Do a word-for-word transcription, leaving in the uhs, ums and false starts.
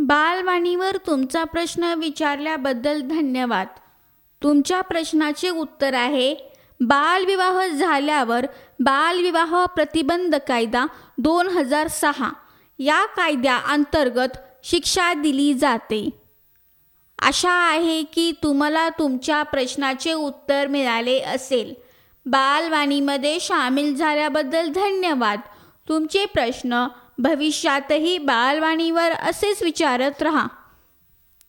बालवाणीवर तुमचा प्रश्न विचारल्याबद्दल धन्यवाद. तुमच्या प्रश्नाचे उत्तर आहे, बालविवाह झाल्यावर बालविवाह प्रतिबंध कायदा दोन हजार सहा या कायद्याअंतर्गत शिक्षा दिली जाते. आशा आहे की तुम्हाला तुमच्या प्रश्नाचे उत्तर मिळाले असेल. बालवाणीमध्ये सामील झाल्याबद्दल धन्यवाद. तुमचे प्रश्न भविष्यातही बालवाणीवर असेच विचारत रहा.